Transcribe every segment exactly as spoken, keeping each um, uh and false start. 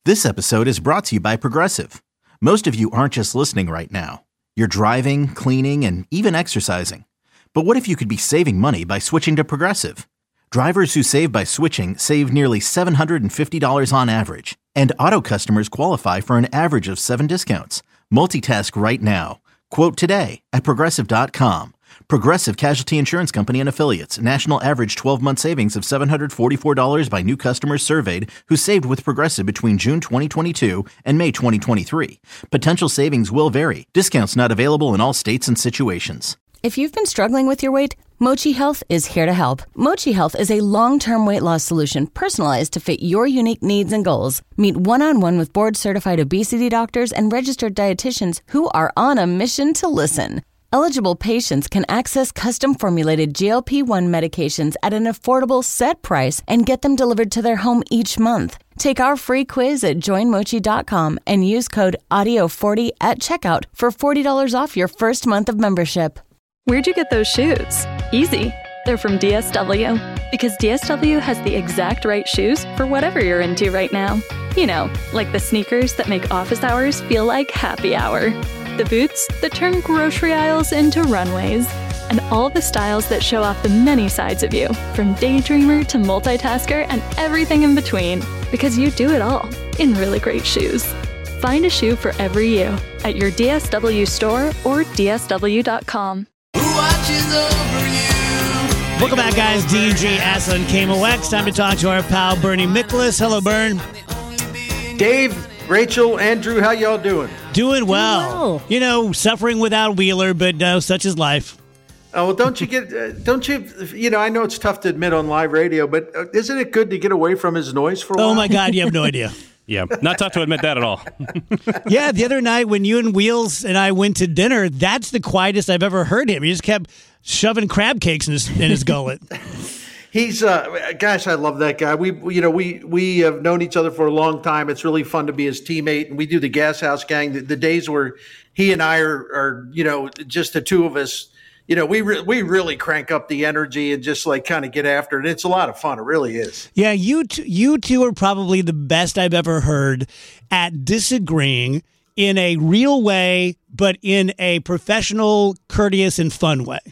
This episode is brought to you by Progressive. Most of you aren't just listening right now. You're driving, cleaning, and even exercising. But what if you could be saving money by switching to Progressive? Drivers who save by switching save nearly seven hundred fifty dollars on average. And auto customers qualify for an average of seven discounts. Multitask right now. Quote today at Progressive dot com. Progressive Casualty Insurance Company and Affiliates. National average twelve-month savings of seven hundred forty-four dollars by new customers surveyed who saved with Progressive between June twenty twenty-two and May twenty twenty-three. Potential savings will vary. Discounts not available in all states and situations. If you've been struggling with your weight, Mochi Health is here to help. Mochi Health is a long-term weight loss solution personalized to fit your unique needs and goals. Meet one-on-one with board-certified obesity doctors and registered dietitians who are on a mission to listen. Eligible patients can access custom-formulated G L P one medications at an affordable set price and get them delivered to their home each month. Take our free quiz at join mochi dot com and use code audio forty at checkout for forty dollars off your first month of membership. Where'd you get those shoes? Easy. They're from D S W. Because D S W has the exact right shoes for whatever you're into right now. You know, like the sneakers that make office hours feel like happy hour. The boots that turn grocery aisles into runways. And all the styles that show off the many sides of you, from daydreamer to multitasker and everything in between. Because you do it all in really great shoes. Find a shoe for every you at your D S W store or D S W dot com. Welcome back, guys. D J Aslan K M O X. Time to talk to our pal Bernie Miklasz. Hello, Bern. Dave, Rachel, Andrew, how y'all doing? Doing well. Doing well. You know, suffering without Wheeler, but no, such is life. Oh, well, don't you get, uh, don't you, you know, I know it's tough to admit on live radio, but uh, isn't it good to get away from his noise for a while? Oh, my God, you have no idea. Yeah, not tough to admit that at all. Yeah, the other night when you and Wheels and I went to dinner, that's the quietest I've ever heard him. He just kept shoving crab cakes in his, in his gullet. He's, uh, gosh, I love that guy. We, you know, we we have known each other for a long time. It's really fun to be his teammate, and we do the Gas House Gang. The, the days where he and I are, are, you know, just the two of us. You know, we re- we really crank up the energy and just like kind of get after it. It's a lot of fun. It really is. Yeah, you t- you two are probably the best I've ever heard at disagreeing in a real way, but in a professional, courteous, and fun way.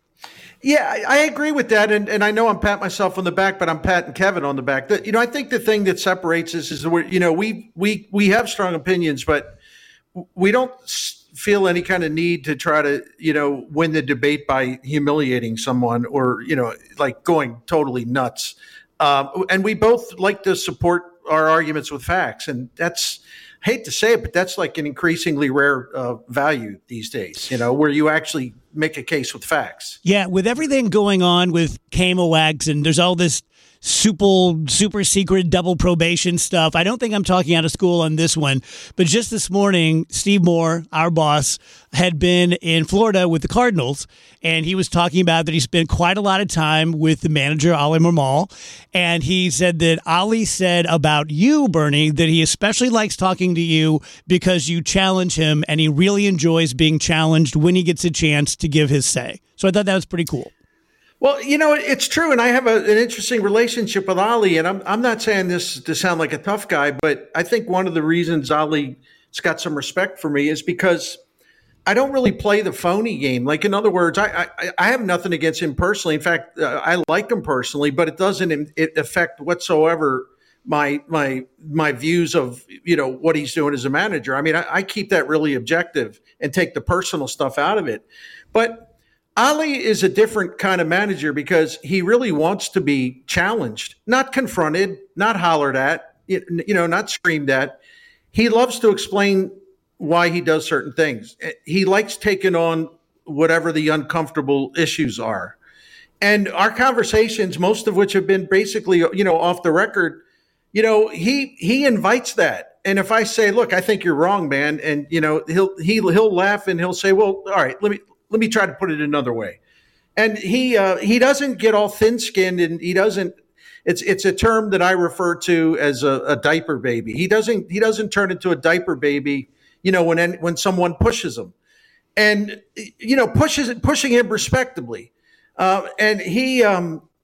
Yeah, I, I agree with that. And, and I know I'm patting myself on the back, but I'm patting Kevin on the back. The, you know, I think the thing that separates us is that we're, you know, we we we have strong opinions, but we don't feel any kind of need to try to, you know, win the debate by humiliating someone or, you know, like going totally nuts. Um, and we both like to support our arguments with facts. And that's, I hate to say it, but that's like an increasingly rare uh, value these days, you know, where you actually make a case with facts. Yeah, with everything going on with K M O X and there's all this super, super secret double probation stuff. I don't think I'm talking out of school on this one, but just this morning, Steve Moore, our boss, had been in Florida with the Cardinals, and he was talking about that he spent quite a lot of time with the manager, Ali Marmol, and he said that Ali said about you, Bernie, that he especially likes talking to you because you challenge him, and he really enjoys being challenged when he gets a chance to give his say. So I thought that was pretty cool. Well, you know, it's true. And I have a, an interesting relationship with Ali. And I'm I'm not saying this to sound like a tough guy, but I think one of the reasons Ali's got some respect for me is because I don't really play the phony game. Like, in other words, I I, I have nothing against him personally. In fact, uh, I like him personally, but it doesn't it affect whatsoever my my my views of, you know, what he's doing as a manager. I mean, I, I keep that really objective and take the personal stuff out of it. But Ali is a different kind of manager because he really wants to be challenged, not confronted, not hollered at, you know, not screamed at. He loves to explain why he does certain things. He likes taking on whatever the uncomfortable issues are. And our conversations, most of which have been basically, you know, off the record, you know, he he invites that. And if I say, look, I think you're wrong, man, and, you know, he'll he'll he'll laugh and he'll say, well, all right, let me Let me try to put it another way. And he uh, he doesn't get all thin-skinned, and he doesn't. It's it's a term that I refer to as a, a diaper baby. He doesn't he doesn't turn into a diaper baby, you know, when when someone pushes him, and you know pushes pushing him respectably. Uh, and he um,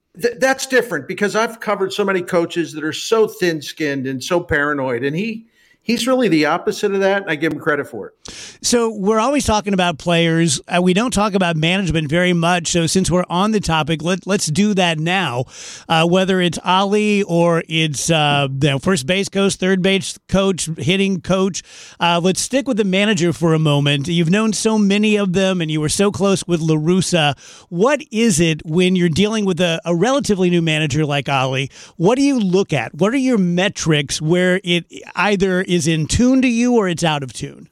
th- that's different because I've covered so many coaches that are so thin-skinned and so paranoid, and he he's really the opposite of that, and I give him credit for it. So we're always talking about players. Uh, we don't talk about management very much. So since we're on the topic, let, let's do that now. Uh, whether it's Ali or it's uh, the first base coach, third base coach, hitting coach, uh, let's stick with the manager for a moment. You've known so many of them, and you were so close with La Russa. What is it when you're dealing with a, a relatively new manager like Ali? What do you look at? What are your metrics where it either is in tune to you or it's out of tune?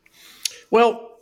Well,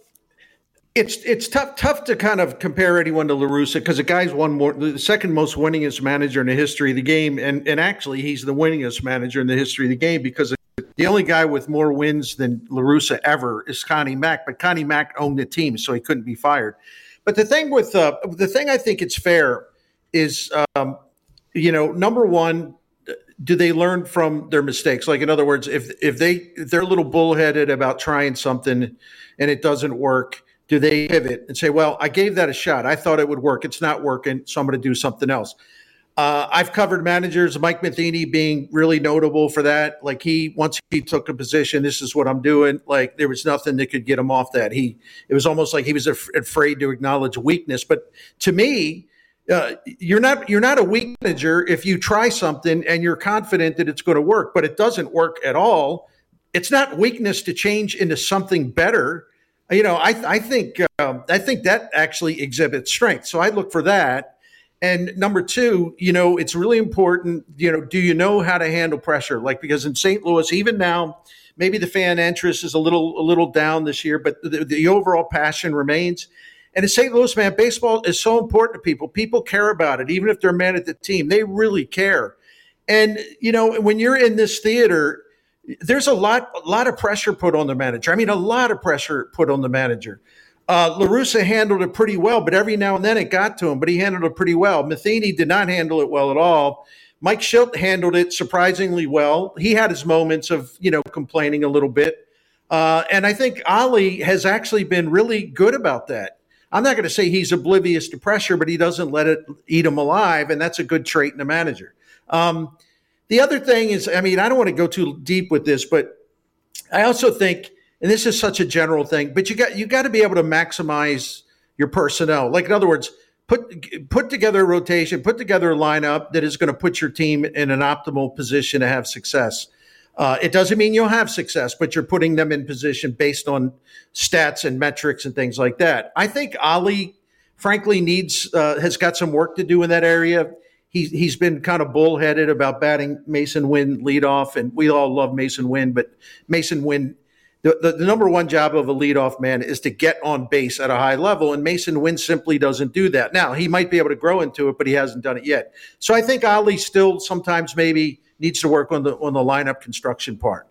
it's it's tough tough to kind of compare anyone to La Russa because the guy's one more the second most winningest manager in the history of the game, and and actually he's the winningest manager in the history of the game because the only guy with more wins than La Russa ever is Connie Mack, but Connie Mack owned the team, so he couldn't be fired. But the thing with uh, the thing I think it's fair is, um, you know, number one, do they learn from their mistakes? Like, in other words, if if they if they're a little bullheaded about trying something and it doesn't work, do they pivot and say, well, I gave that a shot. I thought it would work. It's not working, so I'm going to do something else. Uh, I've covered managers, Mike Matheny being really notable for that. Like he, once he took a position, this is what I'm doing. Like there was nothing that could get him off that. He, it was almost like he was af- afraid to acknowledge weakness. But to me, Uh, you're not you're not a weak manager if you try something and you're confident that it's going to work, but it doesn't work at all. It's not weakness to change into something better. You know, I I think um, I think that actually exhibits strength. So I look for that. And number two, you know, it's really important. You know, do you know how to handle pressure? Like because in Saint Louis, even now, maybe the fan interest is a little a little down this year, but the, the overall passion remains. And in Saint Louis, man, baseball is so important to people. People care about it, even if they're mad at the team. They really care. And, you know, when you're in this theater, there's a lot a lot of pressure put on the manager. I mean, a lot of pressure put on the manager. Uh, La Russa handled it pretty well, but every now and then it got to him, but he handled it pretty well. Matheny did not handle it well at all. Mike Shildt handled it surprisingly well. He had his moments of, you know, complaining a little bit. Uh, and I think Ali has actually been really good about that. I'm not going to say he's oblivious to pressure, but he doesn't let it eat him alive, and that's a good trait in a manager. Um, the other thing is, I mean, I don't want to go too deep with this, but I also think, and this is such a general thing, but you got you got to be able to maximize your personnel. Like in other words, put put together a rotation, put together a lineup that is going to put your team in an optimal position to have success. Uh, it doesn't mean you'll have success, but you're putting them in position based on stats and metrics and things like that. I think Ali, frankly, needs uh, has got some work to do in that area. He's he's been kind of bullheaded about batting Mason Wynn leadoff, and we all love Mason Wynn, but Mason Wynn, the, the, the number one job of a leadoff man is to get on base at a high level, and Mason Wynn simply doesn't do that. Now, he might be able to grow into it, but he hasn't done it yet. So I think Ali still sometimes maybe needs to work on the on the lineup construction part.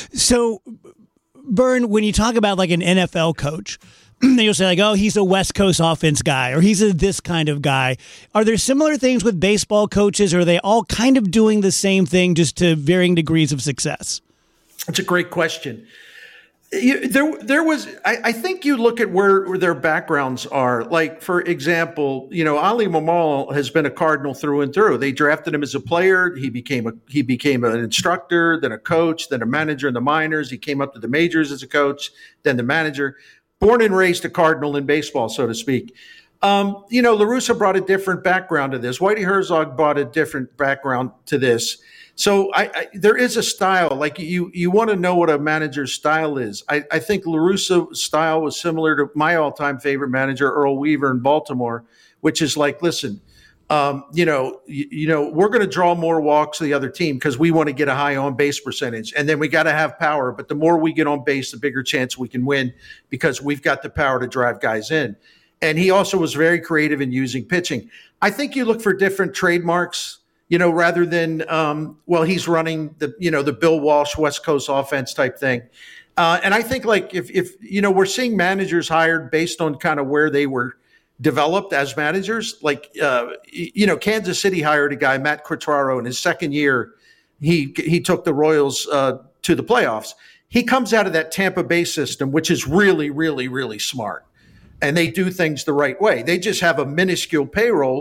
So, Bern, when you talk about like an N F L coach, you'll say like, oh, he's a West Coast offense guy, or he's a this kind of guy. Are there similar things with baseball coaches, or are they all kind of doing the same thing just to varying degrees of success? That's a great question. You, there, there was. I, I think you look at where, where their backgrounds are. Like, for example, you know, Ali Marmol has been a Cardinal through and through. They drafted him as a player. He became a he became an instructor, then a coach, then a manager in the minors. He came up to the majors as a coach, then the manager. Born and raised a Cardinal in baseball, so to speak. Um, you know, La Russa brought a different background to this. Whitey Herzog brought a different background to this. So I, I, there is a style. Like you, you want to know what a manager's style is. I, I think La Russa's style was similar to my all-time favorite manager, Earl Weaver in Baltimore, which is like, listen, um, you know, you, you know, we're going to draw more walks to the other team because we want to get a high on-base percentage, and then we got to have power. But the more we get on base, the bigger chance we can win because we've got the power to drive guys in. And he also was very creative in using pitching. I think you look for different trademarks. You know, rather than, um, well, he's running the, you know, the Bill Walsh West Coast offense type thing. Uh, and I think like if, if, you know, we're seeing managers hired based on kind of where they were developed as managers. Like, uh, you know, Kansas City hired a guy, Matt Quatraro, in his second year, he, he took the Royals uh, to the playoffs. He comes out of that Tampa Bay system, which is really, really, really smart. And they do things the right way. They just have a minuscule payroll.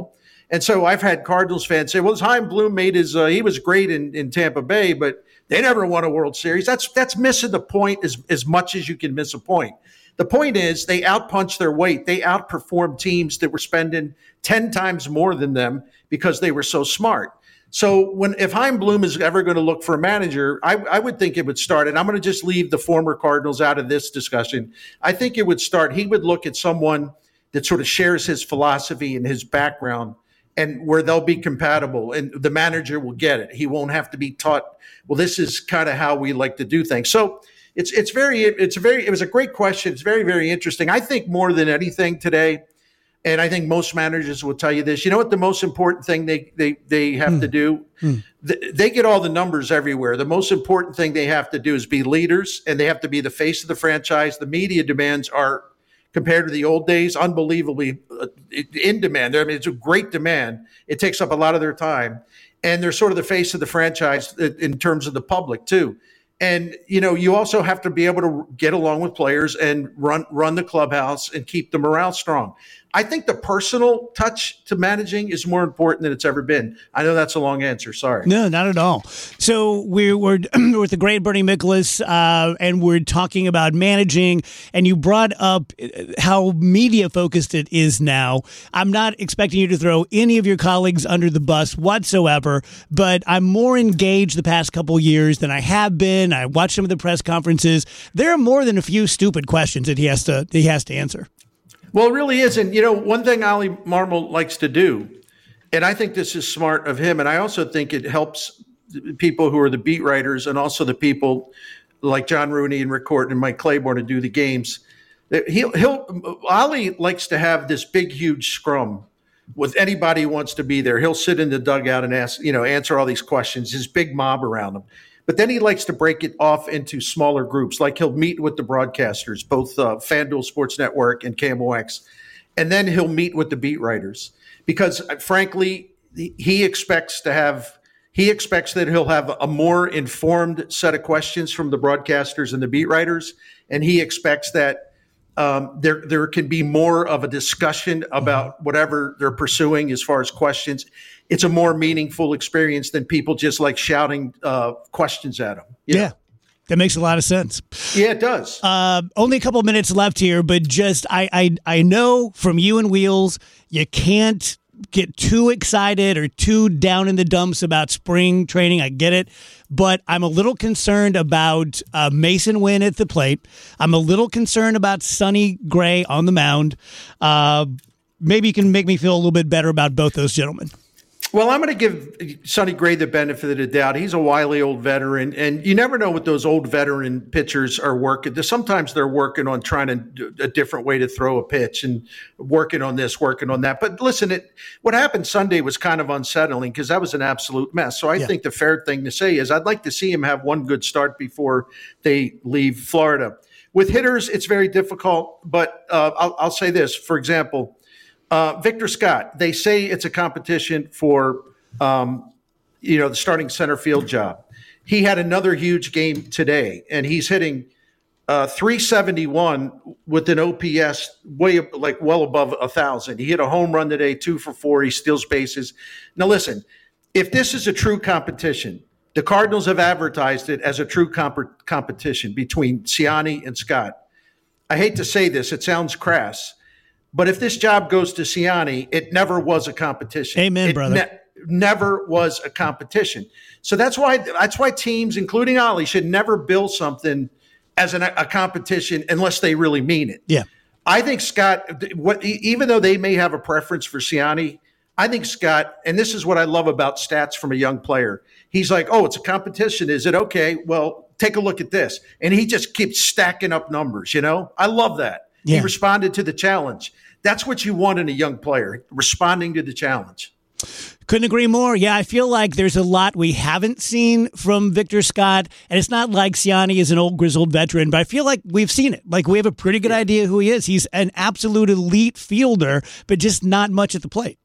And so I've had Cardinals fans say, well, Chaim Bloom made his, uh, he was great in, in Tampa Bay, but they never won a World Series. That's that's missing the point as, as much as you can miss a point. The point is they outpunched their weight. They outperformed teams that were spending ten times more than them because they were so smart. So when if Chaim Bloom is ever going to look for a manager, I, I would think it would start, and I'm going to just leave the former Cardinals out of this discussion. I think it would start, he would look at someone that sort of shares his philosophy and his background and where they'll be compatible, and the manager will get it. He won't have to be taught, well, this is kind of how we like to do things. So it's it's very, it's a very, it was a great question. It's very, very interesting. I think more than anything today, and I think most managers will tell you this, you know what the most important thing they they, they have mm. to do? Mm. Th- they get all the numbers everywhere. The most important thing they have to do is be leaders, and they have to be the face of the franchise. The media demands are, compared to the old days, unbelievably uh, in demand. I mean, it's a great demand. It takes up a lot of their time. And they're sort of the face of the franchise in terms of the public, too. And, you know, you also have to be able to get along with players and run run the clubhouse and keep the morale strong. I think the personal touch to managing is more important than it's ever been. I know that's a long answer. Sorry. No, not at all. So we're, we're with the great Bernie Miklasz, uh, and we're talking about managing, and you brought up how media-focused it is now. I'm not expecting you to throw any of your colleagues under the bus whatsoever, but I'm more engaged the past couple years than I have been. I watched some of the press conferences. There are more than a few stupid questions that he has to he has to answer. Well, it really isn't. You know, one thing Ollie Marmol likes to do, and I think this is smart of him, and I also think it helps people who are the beat writers and also the people like John Rooney and Rick Horton and Mike Claiborne to do the games. He'll, he'll Ollie likes to have this big, huge scrum with anybody who wants to be there. He'll sit in the dugout and ask, you know, answer all these questions, his big mob around him. But then he likes to break it off into smaller groups, like he'll meet with the broadcasters, both uh, FanDuel Sports Network and K M O X, and then he'll meet with the beat writers because, uh, frankly, he expects to have he expects that he'll have a more informed set of questions from the broadcasters and the beat writers, and he expects that um, there there can be more of a discussion about whatever they're pursuing as far as questions. It's a more meaningful experience than people just like shouting uh, questions at them. Yeah, know? That makes a lot of sense. Yeah, it does. Uh, only a couple minutes left here, but just I, I I know from you and Wheels, you can't get too excited or too down in the dumps about spring training. I get it, but I'm a little concerned about uh, Mason Wynn at the plate. I'm a little concerned about Sonny Gray on the mound. Uh, maybe you can make me feel a little bit better about both those gentlemen. Well, I'm going to give Sonny Gray the benefit of the doubt. He's a wily old veteran, and you never know what those old veteran pitchers are working. Sometimes they're working on trying to do a different way to throw a pitch and working on this, working on that. But listen, it, what happened Sunday was kind of unsettling because that was an absolute mess. So I yeah. think the fair thing to say is I'd like to see him have one good start before they leave Florida. With hitters, it's very difficult, but uh, I'll, I'll say this. For example, Uh, Victor Scott, they say it's a competition for, um, you know, the starting center field job. He had another huge game today, and he's hitting uh, three seventy-one with an O P S way like well above one thousand. He hit a home run today, two for four. He steals bases. Now, listen, if this is a true competition, the Cardinals have advertised it as a true comp- competition between Ciani and Scott. I hate to say this. It sounds crass. But if this job goes to Ciani, it never was a competition. Amen, it brother. Ne- never was a competition. So that's why that's why teams, including Ollie, should never bill something as an, a competition unless they really mean it. Yeah, I think Scott, what, even though they may have a preference for Ciani, I think Scott, and this is what I love about stats from a young player. He's like, oh, it's a competition. Is it? Okay, well, take a look at this. And he just keeps stacking up numbers, you know? I love that. Yeah. He responded to the challenge. That's what you want in a young player, responding to the challenge. Couldn't agree more. Yeah, I feel like there's a lot we haven't seen from Victor Scott, and it's not like Ciani is an old grizzled veteran, but I feel like we've seen it. Like we have a pretty good idea who he is. He's an absolute elite fielder, but just not much at the plate.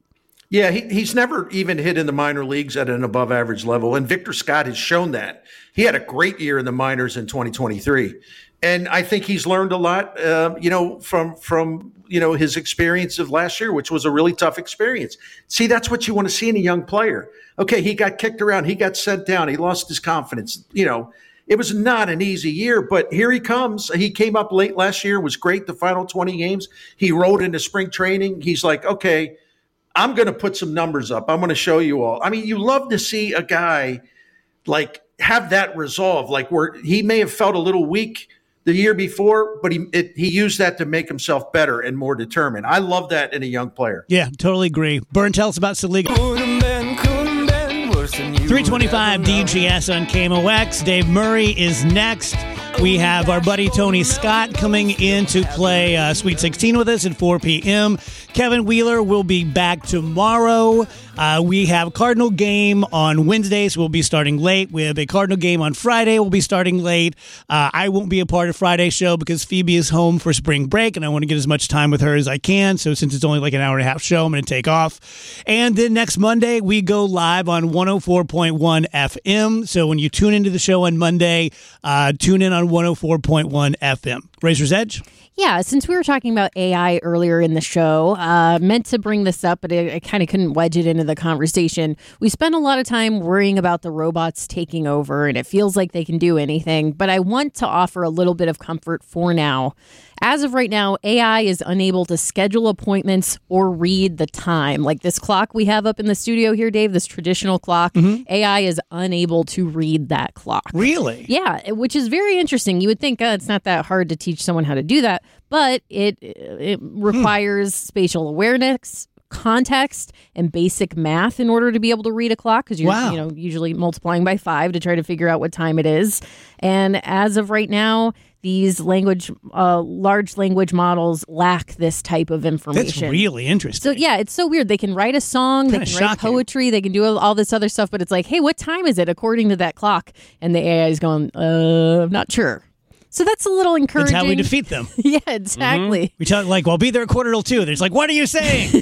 Yeah, he, he's never even hit in the minor leagues at an above average level. And Victor Scott has shown that. He had a great year in the minors in twenty twenty-three. And I think he's learned a lot, uh, you know, from, from, you know, his experience of last year, which was a really tough experience. See, that's what you want to see in a young player. Okay, he got kicked around. He got sent down. He lost his confidence. You know, it was not an easy year, but here he comes. He came up late last year, was great the final twenty games. He rode into spring training. He's like, okay, I'm going to put some numbers up. I'm going to show you all. I mean, you love to see a guy like have that resolve, like where he may have felt a little weak the year before, but he it, he used that to make himself better and more determined. I love that in a young player. Yeah, totally agree. Byrne, tell us about Saliga. three twenty-five D G S on K M O X. Dave Murray is next. We have our buddy Tony Scott coming in to play uh, Sweet sixteen with us at four p.m. Kevin Wheeler will be back tomorrow. Uh, we have Cardinal game on Wednesday, so we'll be starting late. We have a Cardinal game on Friday. We'll be starting late. Uh, I won't be a part of Friday's show because Phoebe is home for spring break, and I want to get as much time with her as I can. So since it's only like an hour and a half show, I'm going to take off. And then next Monday, we go live on one oh four point one F M. So when you tune into the show on Monday, uh, tune in on one oh four point one F M. Razor's Edge? Yeah, since we were talking about A I earlier in the show, uh, meant to bring this up, but I, I kind of couldn't wedge it into the conversation. We spend a lot of time worrying about the robots taking over, and it feels like they can do anything. But I want to offer a little bit of comfort for now. As of right now, A I is unable to schedule appointments or read the time. Like this clock we have up in the studio here, Dave, this traditional clock, mm-hmm. A I is unable to read that clock. Really? Yeah, which is very interesting. You would think uh, it's not that hard to teach someone how to do that, but it it requires hmm. spatial awareness, context, and basic math in order to be able to read a clock, because you're wow. you know usually multiplying by five to try to figure out what time it is. And as of right now, these language, uh, large language models lack this type of information. That's really interesting. So yeah, it's so weird. They can write a song, they Kinda can write shocking. poetry, they can do all this other stuff, but it's like, hey, what time is it according to that clock? And the A I is going, uh, I'm not sure. So that's a little encouraging. That's how we defeat them. Yeah, exactly. Mm-hmm. We tell like, well, be there a quarter till two. There's like, what are you saying?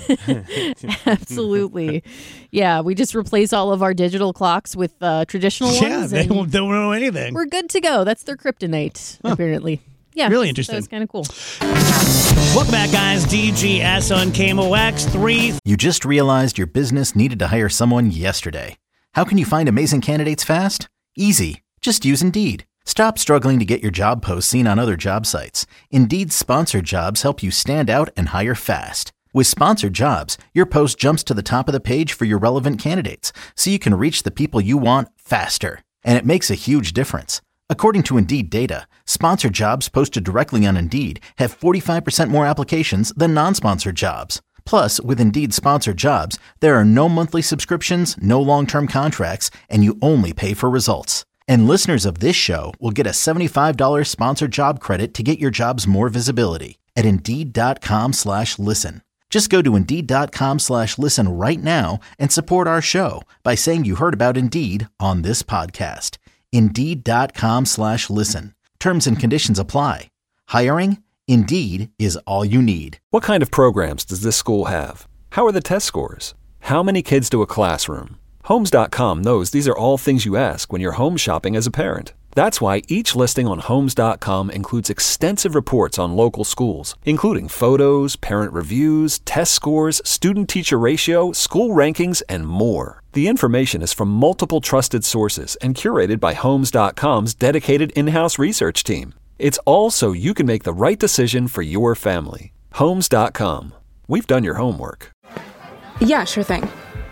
Absolutely. Yeah, we just replace all of our digital clocks with uh, traditional ones. Yeah, they won't, they won't know anything. We're good to go. That's their kryptonite, huh. apparently. Yeah, really interesting. So it's kind of cool. Welcome back, guys. D G S on K M O X three. You just realized your business needed to hire someone yesterday. How can you find amazing candidates fast? Easy. Just use Indeed. Stop struggling to get your job posts seen on other job sites. Indeed's sponsored jobs help you stand out and hire fast. With sponsored jobs, your post jumps to the top of the page for your relevant candidates, so you can reach the people you want faster. And it makes a huge difference. According to Indeed data, sponsored jobs posted directly on Indeed have forty-five percent more applications than non-sponsored jobs. Plus, with Indeed sponsored jobs, there are no monthly subscriptions, no long-term contracts, and you only pay for results. And listeners of this show will get a seventy-five dollars sponsored job credit to get your jobs more visibility at Indeed.com slash listen. Just go to Indeed.com slash listen right now and support our show by saying you heard about Indeed on this podcast. Indeed.com slash listen. Terms and conditions apply. Hiring? Indeed is all you need. What kind of programs does this school have? How are the test scores? How many kids do a classroom? Homes dot com knows these are all things you ask when you're home shopping as a parent. That's why each listing on Homes dot com includes extensive reports on local schools, including photos, parent reviews, test scores, student-teacher ratio, school rankings, and more. The information is from multiple trusted sources and curated by Homes dot com's dedicated in-house research team. It's all so you can make the right decision for your family. Homes dot com. We've done your homework. Yeah, sure thing.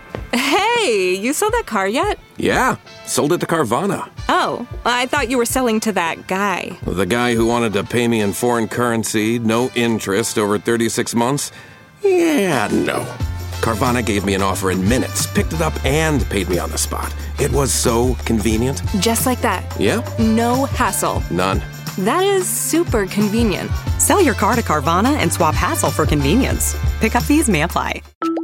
Hey, you sold that car yet? Yeah, sold it to Carvana. Oh, I thought you were selling to that guy. The guy who wanted to pay me in foreign currency, no interest, over thirty-six months? Yeah, no. Carvana gave me an offer in minutes, picked it up, and paid me on the spot. It was so convenient. Just like that. Yeah? No hassle. None. That is super convenient. Sell your car to Carvana and swap hassle for convenience. Pickup fees may apply.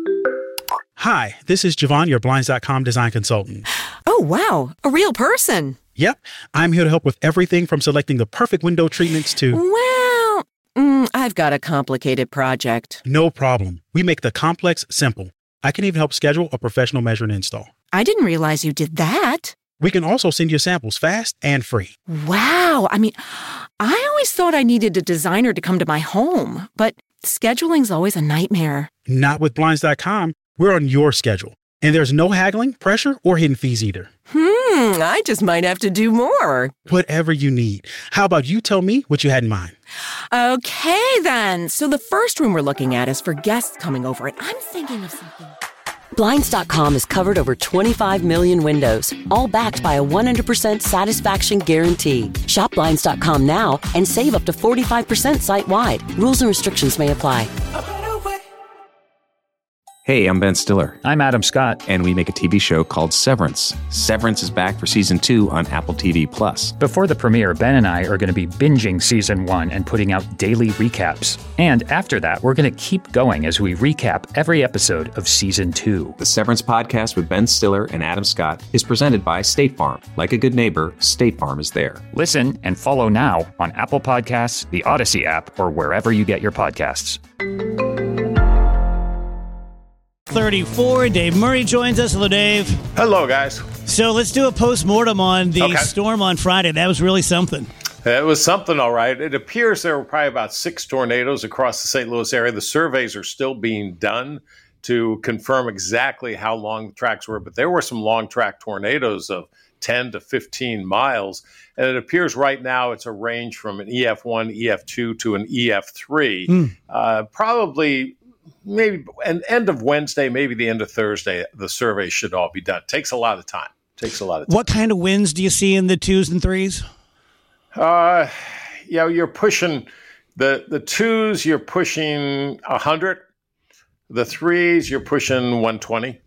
Hi, this is Javon, your Blinds dot com design consultant. Oh, wow. A real person. Yep. I'm here to help with everything from selecting the perfect window treatments to... Well, mm, I've got a complicated project. No problem. We make the complex simple. I can even help schedule a professional measuring install. I didn't realize you did that. We can also send you samples fast and free. Wow. I mean, I always thought I needed a designer to come to my home, but scheduling's always a nightmare. Not with Blinds dot com. We're on your schedule. And there's no haggling, pressure, or hidden fees either. Hmm, I just might have to do more. Whatever you need. How about you tell me what you had in mind? Okay, then. So the first room we're looking at is for guests coming over, and I'm thinking of something. Blinds dot com has covered over twenty-five million windows, all backed by a one hundred percent satisfaction guarantee. Shop Blinds dot com now and save up to forty-five percent site-wide. Rules and restrictions may apply. Hey, I'm Ben Stiller. I'm Adam Scott. And we make a T V show called Severance. Severance is back for season two on Apple T V Plus. Before the premiere, Ben and I are going to be binging season one and putting out daily recaps. And after that, we're going to keep going as we recap every episode of season two. The Severance podcast with Ben Stiller and Adam Scott is presented by State Farm. Like a good neighbor, State Farm is there. Listen and follow now on Apple Podcasts, the Odyssey app, or wherever you get your podcasts. thirty-four. Dave Murray joins us. Hello, Dave. Hello, guys. So let's do a post-mortem on the okay. storm on Friday. That was really something. It was something, all right. It appears there were probably about six tornadoes across the Saint Louis area. The surveys are still being done to confirm exactly how long the tracks were, but there were some long track tornadoes of ten to fifteen miles. And it appears right now it's a range from an E F one, E F two to an E F three. Mm. Uh, probably... Maybe an end of Wednesday, maybe the end of Thursday, the survey should all be done. Takes a lot of time. Takes a lot of time. What kind of winds do you see in the twos and threes? Uh, you know, you're pushing the the twos. You're pushing a hundred. The threes, you're pushing one twenty.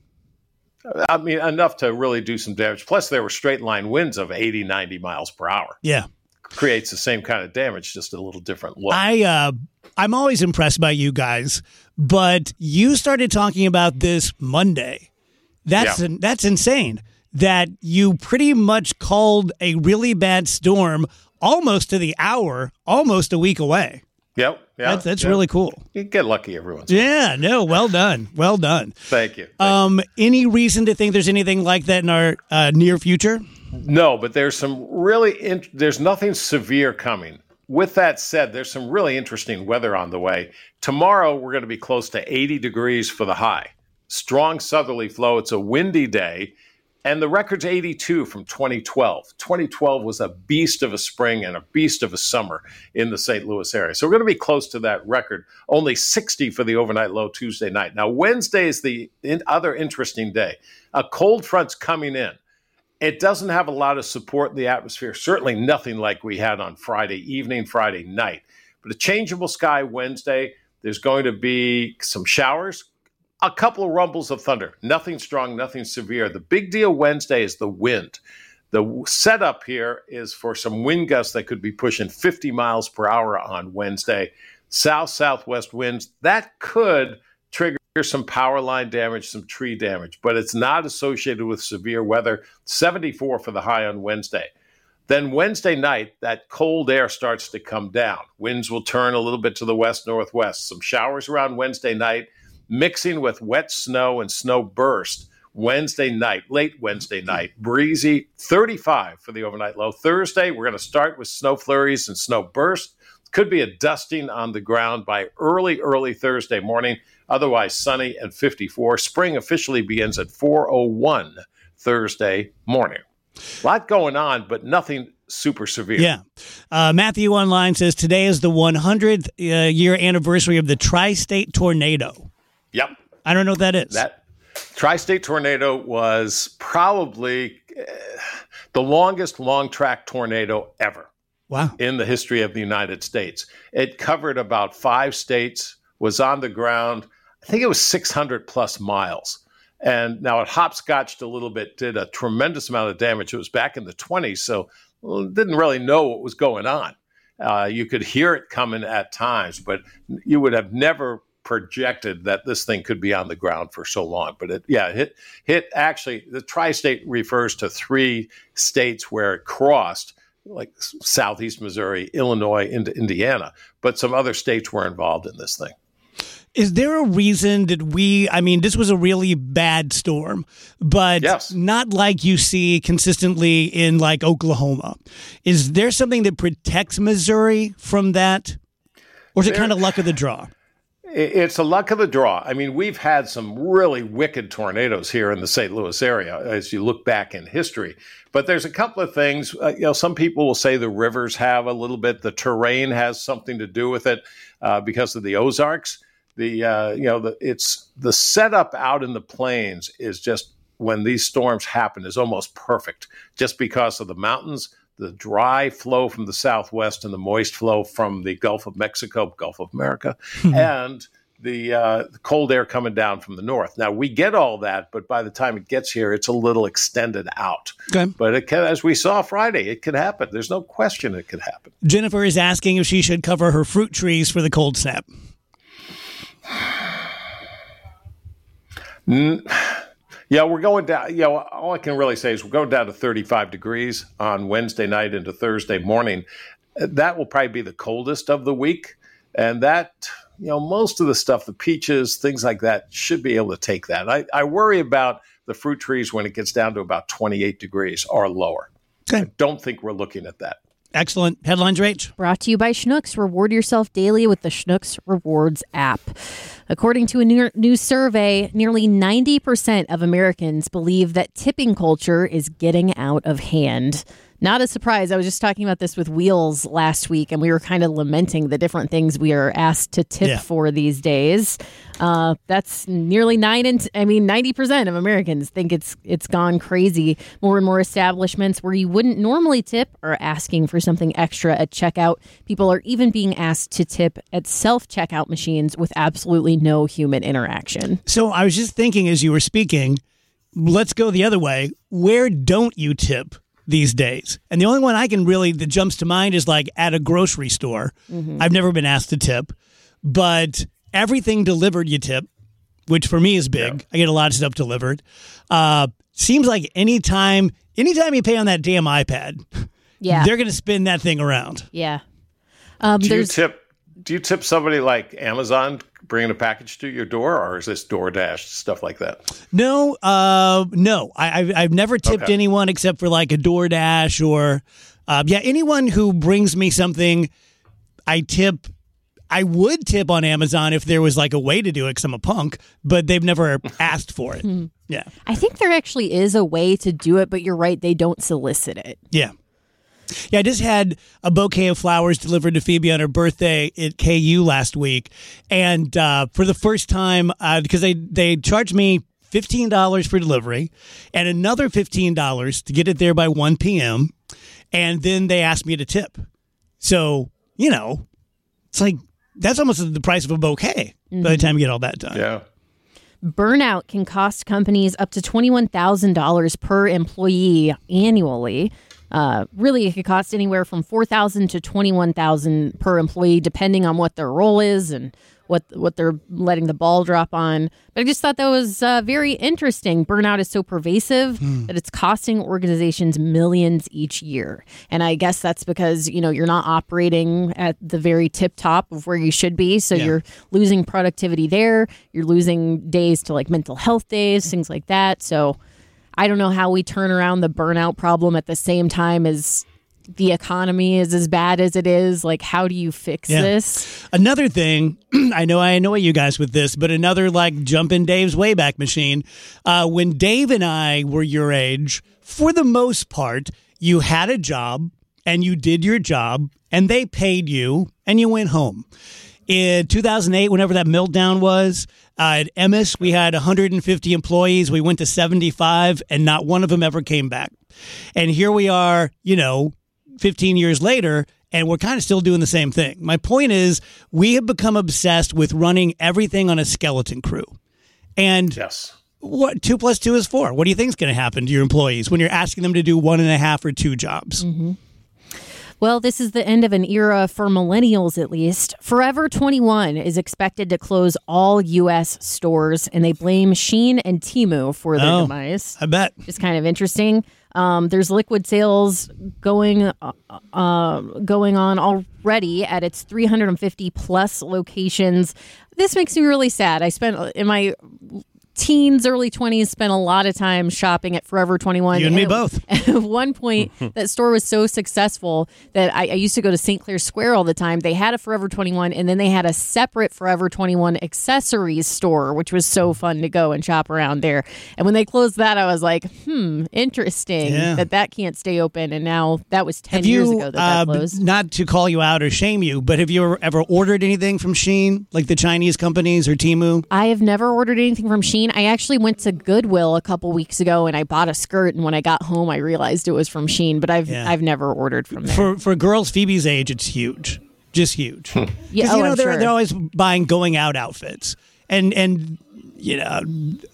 I mean, enough to really do some damage. Plus, there were straight line winds of eighty, ninety miles per hour. Yeah. Creates the same kind of damage, just a little different look. I, uh, I'm always impressed by you guys, but you started talking about this Monday. That's, yeah. that's insane that you pretty much called a really bad storm almost to the hour, almost a week away. Yep. Yeah, that's that's yep. really cool. You get lucky every once. Yeah, no, well done. Well done. Thank you. Thank um, you. Any reason to think there's anything like that in our uh, near future? No, but there's some really, in- there's nothing severe coming. With that said, there's some really interesting weather on the way. Tomorrow, we're going to be close to eighty degrees for the high. Strong southerly flow. It's a windy day. And the record's eighty-two from twenty twelve. twenty twelve was a beast of a spring and a beast of a summer in the Saint Louis area. So we're going to be close to that record. Only sixty for the overnight low Tuesday night. Now, Wednesday is the other interesting day. A cold front's coming in. It doesn't have a lot of support in the atmosphere, certainly nothing like we had on Friday evening, Friday night. But a changeable sky Wednesday. There's going to be some showers, a couple of rumbles of thunder. Nothing strong, nothing severe. The big deal Wednesday is the wind. The setup here is for some wind gusts that could be pushing fifty miles per hour on Wednesday. South-southwest winds. That could trigger some power line damage, some tree damage, but it's not associated with severe weather. seventy-four for the high on Wednesday. Then Wednesday night, that cold air starts to come down. Winds will turn a little bit to the west-northwest. Some showers around Wednesday night, mixing with wet snow and snow burst. Wednesday night, late Wednesday night, breezy, thirty-five for the overnight low. Thursday, we're going to start with snow flurries and snow burst. Could be a dusting on the ground by early, early Thursday morning. Otherwise sunny and fifty-four. Spring officially begins at four oh one Thursday morning. A lot going on, but nothing super severe. Yeah. Uh, Matthew online says today is the one hundredth uh, year anniversary of the Tri-State Tornado. Yep. I don't know what that is. That Tri-State Tornado was probably uh, the longest long-track tornado ever. Wow. In the history of the United States. It covered about five states, was on the ground. I think it was six hundred plus miles. And now it hopscotched a little bit, did a tremendous amount of damage. It was back in the twenties, so well, didn't really know what was going on. Uh, you could hear it coming at times, but you would have never projected that this thing could be on the ground for so long. But it, yeah, hit, hit actually, the tri-state refers to three states where it crossed, like southeast Missouri, Illinois, into Indiana, but some other states were involved in this thing. Is there a reason that we, I mean, this was a really bad storm, but yes. not like you see consistently in like Oklahoma. Is there something that protects Missouri from that? Or is it There- kind of luck of the draw? It's a luck of the draw. I mean, we've had some really wicked tornadoes here in the Saint Louis area as you look back in history. But there's a couple of things. Uh, you know, some people will say the rivers have a little bit. The terrain has something to do with it uh, because of the Ozarks. The uh, you know, the, it's the setup out in the plains is just when these storms happen is almost perfect, just because of the mountains, the dry flow from the southwest and the moist flow from the Gulf of Mexico, Gulf of America, and the, uh, the cold air coming down from the north. Now, we get all that, but by the time it gets here, it's a little extended out. Okay. But it can, as we saw Friday, it could happen. There's no question it could happen. Jennifer is asking if she should cover her fruit trees for the cold snap. Mm. Yeah, we're going down. You know, all I can really say is we're going down to thirty-five degrees on Wednesday night into Thursday morning. That will probably be the coldest of the week. And that, you know, most of the stuff, the peaches, things like that, should be able to take that. I, I worry about the fruit trees when it gets down to about twenty-eight degrees or lower. Okay. I don't think we're looking at that. Excellent. Headlines, Rach. Brought to you by Schnucks. Reward yourself daily with the Schnucks Rewards app. According to a new, new survey, nearly ninety percent of Americans believe that tipping culture is getting out of hand. Not a surprise. I was just talking about this with Wheels last week, and we were kind of lamenting the different things we are asked to tip Yeah. for these days. Uh, that's nearly nine, and I mean, ninety percent of Americans think it's it's gone crazy. More and more establishments where you wouldn't normally tip are asking for something extra at checkout. People are even being asked to tip at self-checkout machines with absolutely no human interaction. So I was just thinking as you were speaking, let's go the other way. Where don't you tip these days? And the only one I can really, that jumps to mind is like at a grocery store. Mm-hmm. I've never been asked to tip, but everything delivered you tip, which for me is big. Yeah. I get a lot of stuff delivered. Uh, seems like anytime, anytime you pay on that damn iPad, Yeah. they're going to spin that thing around. Yeah. Um, do you there's tip? Do you tip somebody like Amazon bringing a package to your door, or is this DoorDash, stuff like that? No, uh, no. I, I've, I've never tipped Okay. anyone except for like a DoorDash or, uh, yeah, anyone who brings me something, I tip. I would tip on Amazon if there was like a way to do it because I'm a punk, but they've never asked for it. Yeah. I think there actually is a way to do it, but you're right, they don't solicit it. Yeah. Yeah, I just had a bouquet of flowers delivered to Phoebe on her birthday at K U last week. And uh, for the first time, uh, because they, they charged me fifteen dollars for delivery and another fifteen dollars to get it there by one p.m. And then they asked me to tip. So, you know, it's like, that's almost the price of a bouquet mm-hmm. by the time you get all that done. Yeah. Burnout can cost companies up to twenty-one thousand dollars per employee annually. Uh, really, it could cost anywhere from four thousand dollars to twenty-one thousand dollars per employee, depending on what their role is and what what they're letting the ball drop on. But I just thought that was uh, very interesting. Burnout is so pervasive mm. that it's costing organizations millions each year. And I guess that's because, you know, you're not operating at the very tip top of where you should be. So yeah. you're losing productivity there. You're losing days to like mental health days, things like that. So I don't know how we turn around the burnout problem at the same time as the economy is as bad as it is. Like, how do you fix yeah. this? Another thing, I know I annoy you guys with this, but another like jump in Dave's Wayback Machine. Uh, when Dave and I were your age, for the most part, you had a job and you did your job and they paid you and you went home. In two thousand eight, whenever that meltdown was, uh, at M S, we had one hundred fifty employees. We went to seventy-five, and not one of them ever came back. And here we are, you know, fifteen years later, and we're kind of still doing the same thing. My point is, we have become obsessed with running everything on a skeleton crew. And yes. what two plus two is four? What do you think is going to happen to your employees when you're asking them to do one and a half or two jobs? Mm-hmm. Well, this is the end of an era for millennials, at least. Forever twenty-one is expected to close all U S stores, and they blame Shein and Temu for their Oh, demise. I bet. It's kind of interesting. Um, there's liquid sales going uh, uh, going on already at its three hundred fifty plus locations. This makes me really sad. I spent in my teens, early twenties, spent a lot of time shopping at Forever twenty-one. You and me at, both. At one point, that store was so successful that I, I used to go to Saint Clair Square all the time. They had a Forever twenty-one, and then they had a separate Forever twenty-one accessories store, which was so fun to go and shop around there. And when they closed that, I was like, hmm, interesting Yeah. that that can't stay open. And now that was ten Have years you, ago that that uh, closed. not to call you out or shame you, but have you ever ordered anything from Shein, like the Chinese companies or Temu? I have never ordered anything from Shein. I actually went to Goodwill a couple weeks ago and I bought a skirt, and when I got home I realized it was from Shein, but I've Yeah. I've never ordered from there. For for girls Phoebe's age, it's huge, just huge. Because Yeah, oh, you know I'm they're sure. they're always buying going out outfits, and and you know.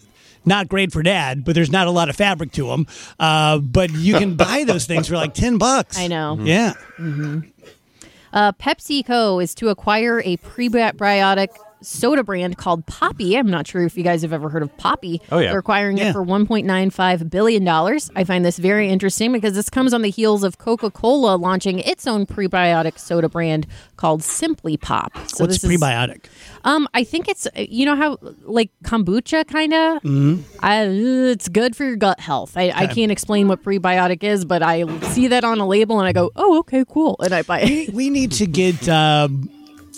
Not great for dad, but there's not a lot of fabric to them. Uh, but you can buy those things for like ten bucks. I know. Yeah. hmm Uh, PepsiCo is to acquire a prebiotic soda brand called Poppy. I'm not sure if you guys have ever heard of Poppy. Oh, yeah. They're acquiring Yeah. it for one point nine five billion dollars. I find this very interesting because this comes on the heels of Coca-Cola launching its own prebiotic soda brand called Simply Pop. So What's this is- prebiotic? Um, I think it's, you know how, like, kombucha, kind of? Mhm. I, it's good for your gut health. I, I Okay. can't explain what prebiotic is, but I see that on a label and I go, oh, okay, cool. And I buy it. We need to get um,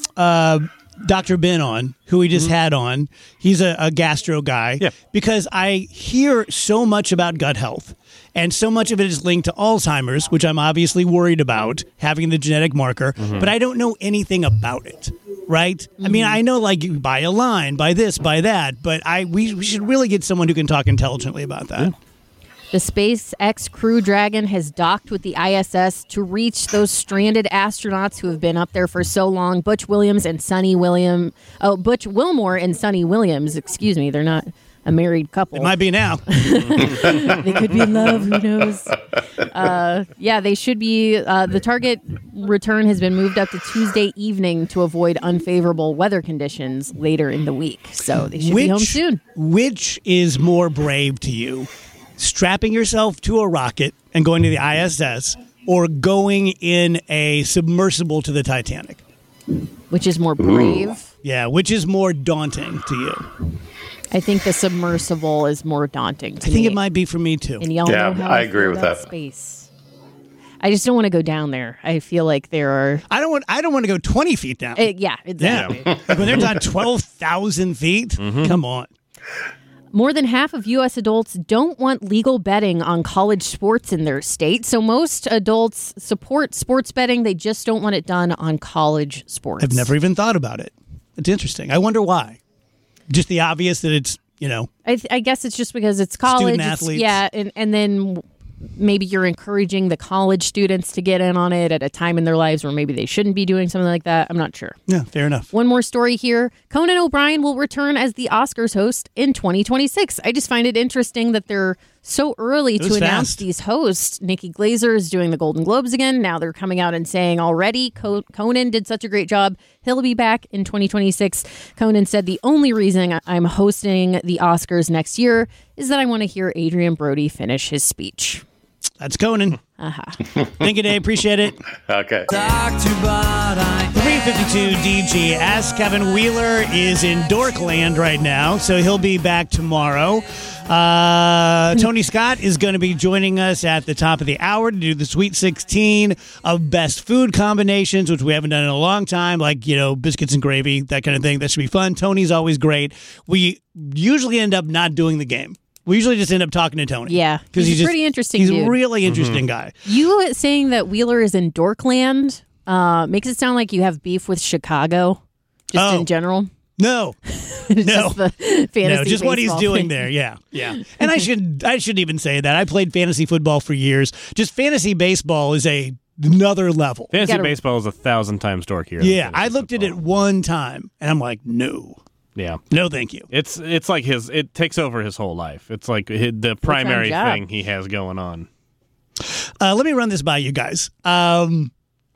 uh, Doctor Ben on, who we just had on. He's a, a gastro guy. Yeah. Because I hear so much about gut health, and so much of it is linked to Alzheimer's, which I'm obviously worried about, having the genetic marker, Mhm. but I don't know anything about it. Right? I mean, I know, like, you buy a line, buy this, buy that, but I we, we should really get someone who can talk intelligently about that. The SpaceX Crew Dragon has docked with the I S S to reach those stranded astronauts who have been up there for so long. Butch Williams and Sonny William, oh, Butch Wilmore and Sonny Williams. Excuse me, they're not a married couple. It might be now. They could be in love. Who knows? Uh, yeah, they should be. Uh, the target return has been moved up to Tuesday evening to avoid unfavorable weather conditions later in the week. So they should which, be home soon. Which is more brave to you? Strapping yourself to a rocket and going to the I S S, or going in a submersible to the Titanic? Which is more brave? Yeah, which is more daunting to you? I think the submersible is more daunting to I think me. it might be for me too. And y'all Yeah, know how I I agree feel with about that. Space. I just don't want to go down there. I feel like there are. I don't want. I don't want to go twenty feet down. Uh, yeah, exactly. Yeah. Like when they're down twelve thousand feet. Come on. More than half of U S adults don't want legal betting on college sports in their state. So most adults support sports betting. They just don't want it done on college sports. I've never even thought about it. It's interesting. I wonder why. Just the obvious that it's, you know, I, th- I guess it's just because it's college. Student It's- athletes. Yeah, and, and then maybe you're encouraging the college students to get in on it at a time in their lives where maybe they shouldn't be doing something like that. I'm not sure. yeah, fair enough. One more story here. Conan O'Brien will return as the Oscars host in twenty twenty-six. I just find it interesting that they're so early It to was announce fast. these hosts. Nikki Glazer is doing the Golden Globes again. Now they're coming out and saying already Co- Conan did such a great job. He'll be back in twenty twenty-six. Conan said the only reason I- I'm hosting the Oscars next year is that I want to hear Adrian Brody finish his speech. That's Conan. Uh-huh. Thank you, Dave. Appreciate it. Okay. three fifty-two D G. Ask Kevin Wheeler is in Dorkland right now, so he'll be back tomorrow. Uh, Tony Scott is going to be joining us at the top of the hour to do the Sweet sixteen of best food combinations, which we haven't done in a long time, like, you know, biscuits and gravy, that kind of thing. That should be fun. Tony's always great. We usually end up not doing the game. We usually just end up talking to Tony. Yeah, because he's he's, a just, pretty interesting He's dude. a really interesting guy. You saying that Wheeler is in Dorkland uh, makes it sound like you have beef with Chicago, just Oh. in general. No, It's no, just the fantasy no, just what he's baseball doing thing. there. Yeah, yeah. And I should, I shouldn't even say that. I played fantasy football for years. Just fantasy baseball is a another level. Fantasy gotta- baseball is a thousand times dorkier. than Yeah, fantasy I looked at it football. one time, and I'm like, no, Yeah, no, thank you. it's it's like his. It takes over his whole life. It's like hi- the primary job. thing he has going on. Uh, let me run this by you guys. Um,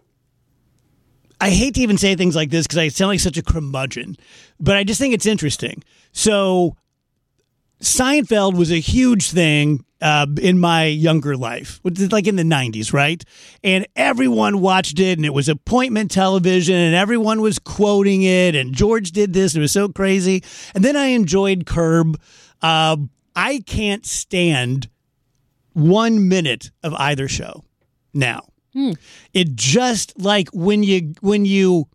I hate to even say things like this because I sound like such a curmudgeon, but I just think it's interesting. So Seinfeld was a huge thing uh, in my younger life, like in the nineties, right? And everyone watched it, and it was appointment television, and everyone was quoting it, and George did this, and it was so crazy. And then I enjoyed Curb. Uh, I can't stand one minute of either show now. Hmm. It just like when you when you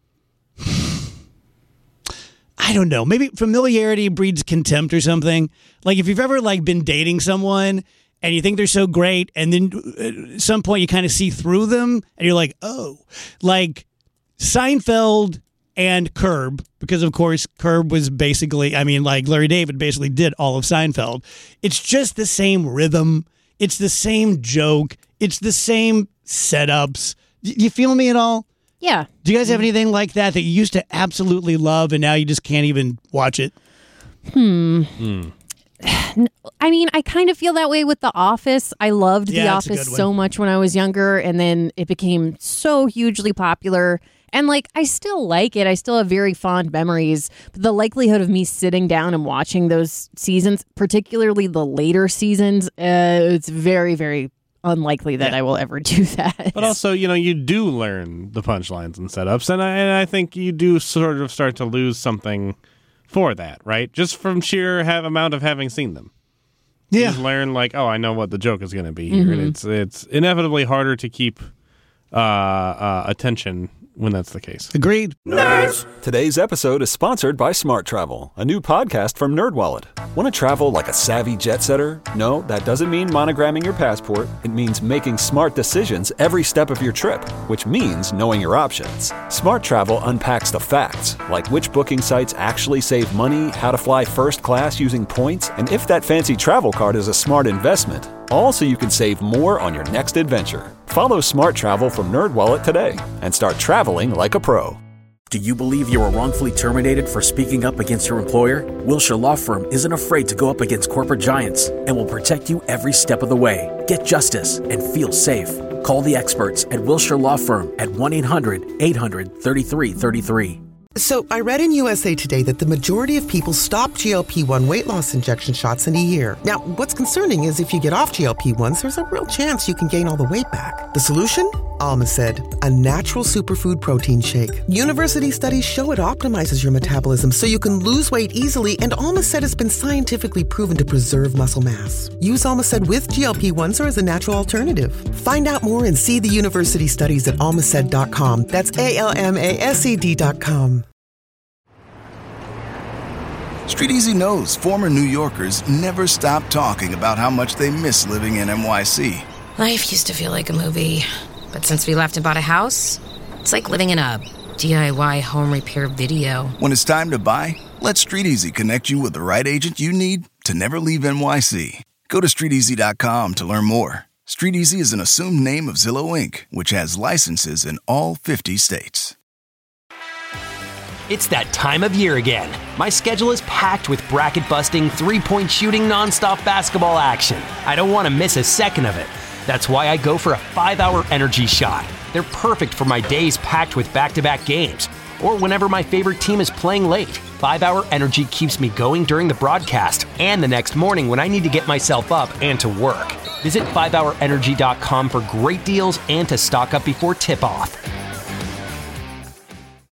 I don't know, maybe familiarity breeds contempt or something. Like if you've ever like been dating someone and you think they're so great, and then at some point you kind of see through them and you're like, oh, like Seinfeld and Curb, because of course Curb was basically, I mean, like Larry David basically did all of Seinfeld. It's just the same rhythm. It's the same joke. It's the same setups. Do you feel me at all? Yeah. Do you guys have anything like that that you used to absolutely love and now you just can't even watch it? Hmm. Hmm. I mean, I kind of feel that way with The Office. I loved Yeah, The that's a Office good one. so much when I was younger, and then it became so hugely popular. And like, I still like it. I still have very fond memories. But the likelihood of me sitting down and watching those seasons, particularly the later seasons, uh, it's very, very unlikely that I will ever do that. But also, you know, you do learn the punchlines and setups, and I, and I think you do sort of start to lose something for that, right? Just from sheer have amount of having seen them. You Yeah. just learn like, oh, I know what the joke is going to be here, and Mhm. it's it's inevitably harder to keep uh, uh, attention when that's the case. Agreed. Nerds! Today's episode is sponsored by Smart Travel, a new podcast from NerdWallet. Want to travel like a savvy jet setter? No, that doesn't mean monogramming your passport. It means making smart decisions every step of your trip, which means knowing your options. Smart Travel unpacks the facts, like which booking sites actually save money, how to fly first class using points, and if that fancy travel card is a smart investment. All so you can save more on your next adventure. Follow Smart Travel from NerdWallet today and start traveling like a pro. Do you believe you were wrongfully terminated for speaking up against your employer? Wilshire Law Firm isn't afraid to go up against corporate giants and will protect you every step of the way. Get justice and feel safe. Call the experts at Wilshire Law Firm at one eight hundred eight hundred thirty-three thirty-three. So I read in U S A Today that the majority of people stop G L P one weight loss injection shots in a year. Now, what's concerning is if you get off G L P ones, there's a real chance you can gain all the weight back. The solution? Alma said, a natural superfood protein shake. University studies show it optimizes your metabolism so you can lose weight easily, and Alma said it's been scientifically proven to preserve muscle mass. Use Alma said with G L P ones or as a natural alternative. Find out more and see the university studies at almased dot com. That's A L M A S E D dot com. Street Easy knows former New Yorkers never stop talking about how much they miss living in N Y C. Life used to feel like a movie, but since we left and bought a house, it's like living in a D I Y home repair video. When it's time to buy, let Street Easy connect you with the right agent you need to never leave N Y C. Go to street easy dot com to learn more. Street Easy is an assumed name of Zillow Incorporated, which has licenses in all fifty states. It's that time of year again. My schedule is packed with bracket-busting, three-point shooting, nonstop basketball action. I don't want to miss a second of it. That's why I go for a five-hour energy shot. They're perfect for my days packed with back-to-back games, or whenever my favorite team is playing late. five-hour energy keeps me going during the broadcast and the next morning when I need to get myself up and to work. Visit five hour energy dot com for great deals and to stock up before tip-off.